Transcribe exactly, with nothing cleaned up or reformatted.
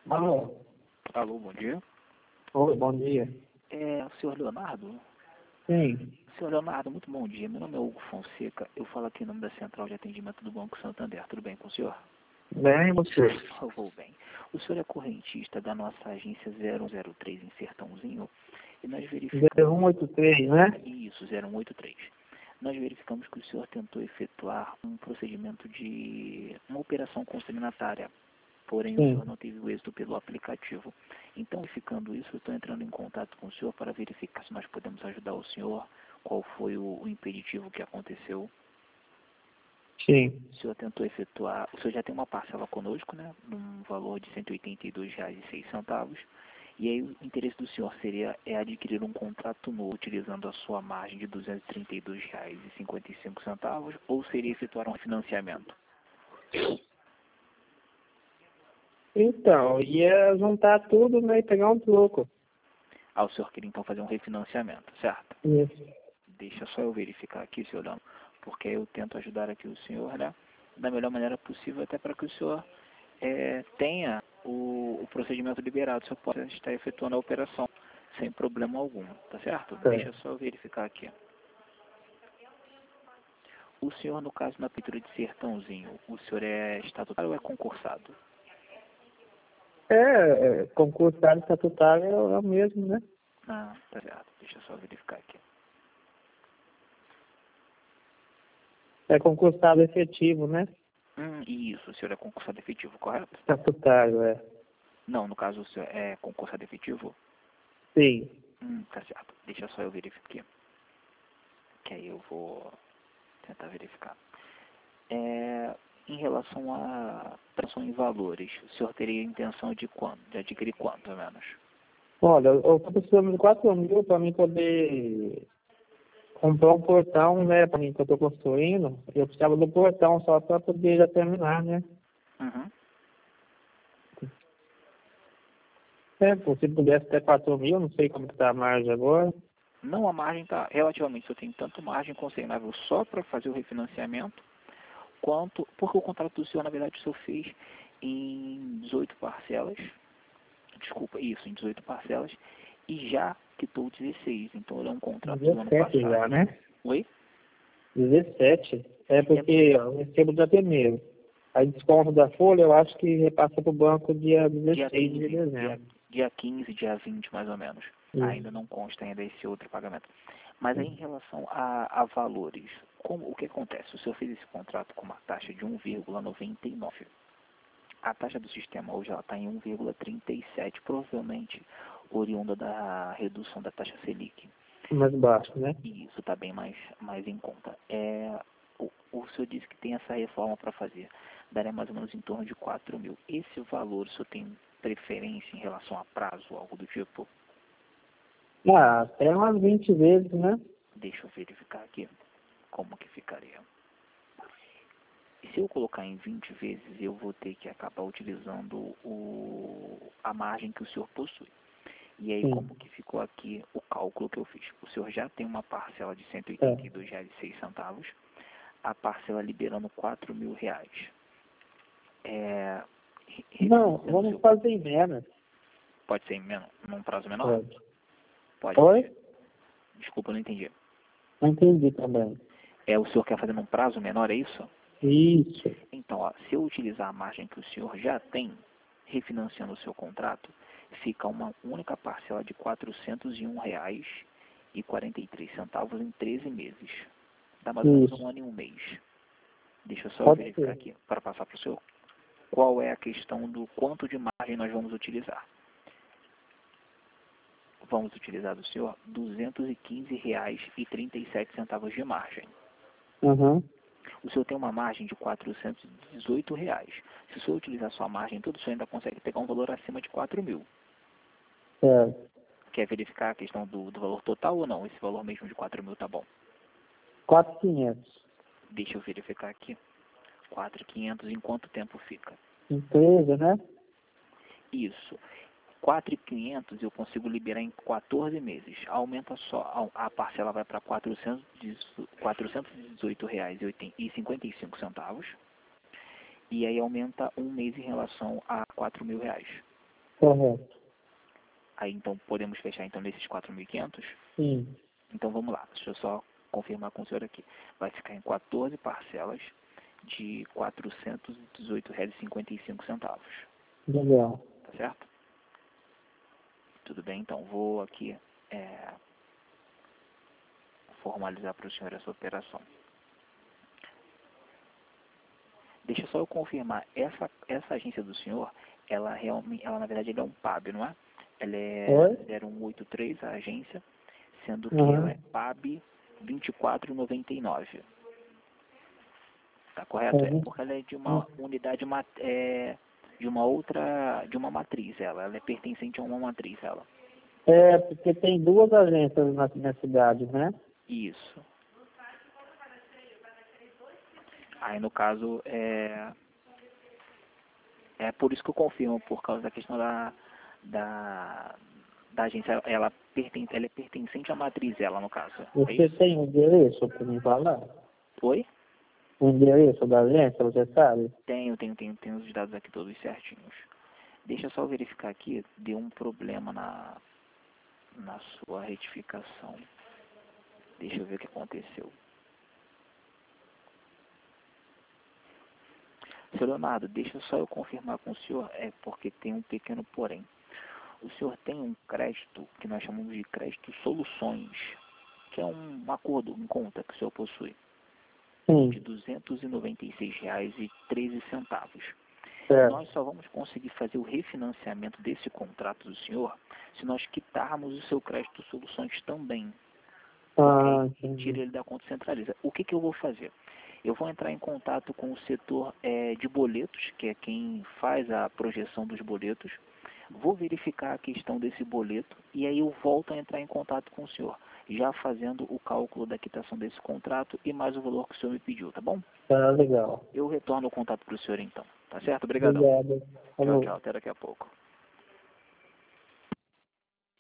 Alô? Alô, bom dia. Oi, bom dia. É o senhor Leonardo? Sim. Senhor Leonardo, muito bom dia. Meu nome é Hugo Fonseca. Eu falo aqui em nome da Central de Atendimento do Banco Santander. Tudo bem com o senhor? Bem, você? Eu vou bem. O senhor é correntista da nossa agência zero um zero três em Sertãozinho e nós zero verificamos... um oito três, né? Isso, zero um oito três. Nós verificamos que o senhor tentou efetuar um procedimento de uma operação consignatária, porém o Sim. senhor não teve o êxito pelo aplicativo. Então, verificando isso, eu estou entrando em contato com o senhor para verificar se nós podemos ajudar o senhor, qual foi o, o impeditivo que aconteceu. Sim. O senhor tentou efetuar, o senhor já tem uma parcela conosco, né, num valor de cento e oitenta e dois reais e seis centavos. E aí o interesse do senhor seria é adquirir um contrato novo utilizando a sua margem de duzentos e trinta e dois reais e cinquenta e cinco centavos, ou seria efetuar um financiamento? Então, ia juntar tudo, né, e pegar um troco. Ah, o senhor queria então fazer um refinanciamento, certo? Isso. Deixa só eu verificar aqui, senhor Leandro, porque eu tento ajudar aqui o senhor, né, da melhor maneira possível, até para que o senhor é, tenha o, o procedimento liberado, o senhor possa estar efetuando a operação sem problema algum, tá certo? Tá. Deixa só eu verificar aqui. O senhor, no caso, na pintura de Sertãozinho, o senhor é estatutário ou é concursado? É, é, concursado estatutário é o é o mesmo, né? Ah, tá certo. Deixa eu só verificar aqui. É concursado efetivo, né? Hum, isso, o senhor é concursado efetivo, correto? Estatutário, é. Não, no caso, o senhor é concursado efetivo? Sim. Hum, tá certo. Deixa só eu verificar aqui. Que aí eu vou tentar verificar. É, em relação à pressão em valores, o senhor teria intenção de quanto? De adquirir quanto, ao menos? Olha, eu tô precisando de quatro mil para mim poder comprar um portão, né, para mim que eu tô construindo. Eu precisava do portão só para poder já terminar, né? Uhum. É, pô, se pudesse até quatro mil, não sei como que tá a margem agora. Não, a margem está relativamente, o senhor tem tanto margem consignável só para fazer o refinanciamento, quanto, porque o contrato do senhor, na verdade, o senhor fez em dezoito parcelas, desculpa, isso, em dezoito parcelas, e já quitou dezesseis, então ele é um contrato do ano dezessete já, passado. né? Oi? dezessete. É É, porque ó, eu recebo dia primeiro. Aí desconto da folha, eu acho que repassa para o banco dia dia dezesseis de quinze, dia, dezembro. dia quinze, dia vinte, mais ou menos. Ainda Isso. não consta ainda esse outro pagamento. Mas aí em relação a, a valores, como, o que acontece? O senhor fez esse contrato com uma taxa de um vírgula noventa e nove. A taxa do sistema hoje ela está em um vírgula trinta e sete, provavelmente oriunda da redução da taxa Selic. Mais baixo, né? E isso está bem mais, mais em conta. É, o, o senhor disse que tem essa reforma para fazer. Daria mais ou menos em torno de quatro mil. Esse valor, o senhor tem preferência em relação a prazo, algo do tipo? Ah, até umas vinte vezes, né? Deixa eu verificar aqui como que ficaria. E se eu colocar em vinte vezes, eu vou ter que acabar utilizando o, a margem que o senhor possui. E aí, Sim. como que ficou aqui o cálculo que eu fiz? O senhor já tem uma parcela de cento e É. oitenta e dois reais e seis centavos, a parcela liberando quatro mil reais. É, Não, refinanciando o vamos seu... fazer em menos. Pode ser em men num prazo menor? Pode. Pode Oi? ser. Desculpa, eu não entendi. Não entendi também. É, o senhor quer fazer num prazo menor, é isso? Isso. Então, ó, se eu utilizar a margem que o senhor já tem, refinanciando o seu contrato, fica uma única parcela de quatrocentos e um reais e quarenta e três centavos em treze meses. Dá mais ou menos Isso. um ano e um mês. Deixa eu só eu Pode verificar ser. aqui para passar para o senhor qual é a questão do quanto de margem nós vamos utilizar. Vamos utilizar do senhor duzentos e quinze reais e trinta e sete centavos de margem. Uhum. O senhor tem uma margem de quatrocentos e dezoito reais. Se o senhor utilizar sua margem tudo, o senhor ainda consegue pegar um valor acima de quatro mil. Certo. Quer verificar a questão do, do valor total ou não? Esse valor mesmo de quatro mil tá bom. quatro mil e quinhentos. Deixa eu verificar aqui. quatro mil e quinhentos em quanto tempo fica? Empresa, né? Isso. quatro mil e quinhentos eu consigo liberar em quatorze meses. Aumenta só, a, a parcela vai para quatrocentos e dezoito reais e cinquenta e cinco centavos. E aí aumenta um mês em relação a quatro mil reais. Correto. Aí então podemos fechar então nesses quatro mil e quinhentos? Sim. Então vamos lá, deixa eu só confirmar com o senhor aqui. Vai ficar em quatorze parcelas de quatrocentos e dezoito reais e cinquenta e cinco centavos. Legal. Tá certo? Tudo bem, então vou aqui é, formalizar para o senhor essa operação. Deixa só eu confirmar, essa, essa agência do senhor, ela realmente, ela na verdade ela é um P A B, não é? Ela é Oi? zero um oito três, a agência, sendo que Uhum. ela é P A B vinte e quatro e noventa e nove. Tá correto? É, É vinte porque ela é de uma unidade, mat- é, de uma outra, de uma matriz, ela. Ela é pertencente a uma matriz, ela. é, porque tem duas agências na minha cidade, né? Isso. Aí no caso, é, é por isso que eu confirmo, por causa da questão da, da, da agência, ela, pertence, ela é pertencente à matriz, ela no caso. É Você isso? tem o endereço para me falar? Oi? O endereço da agência, você sabe? Tenho, tenho, tenho, tenho os dados aqui todos certinhos. Deixa eu só verificar aqui, deu um problema na, na sua retificação. Deixa eu ver o que aconteceu. Seu Leonardo, deixa só eu confirmar com o senhor, é porque tem um pequeno porém. O senhor tem um crédito, que nós chamamos de crédito soluções, que é um acordo, um conta que o senhor possui, de Sim, duzentos e noventa e seis reais e treze centavos. certo. Nós só vamos conseguir fazer o refinanciamento desse contrato do senhor se nós quitarmos o seu crédito soluções também. Ah, Ok? E tira entendi. ele da conta centraliza. O que, que eu vou fazer? Eu vou entrar em contato com o setor é, de boletos, que é quem faz a projeção dos boletos. Vou verificar a questão desse boleto e aí eu volto a entrar em contato com o senhor, já fazendo o cálculo da quitação desse contrato e mais o valor que o senhor me pediu, tá bom? Tá legal. Eu retorno o contato para o senhor então. Tá certo? Obrigadão. Obrigado. Tchau, Falou. tchau. Até daqui a pouco.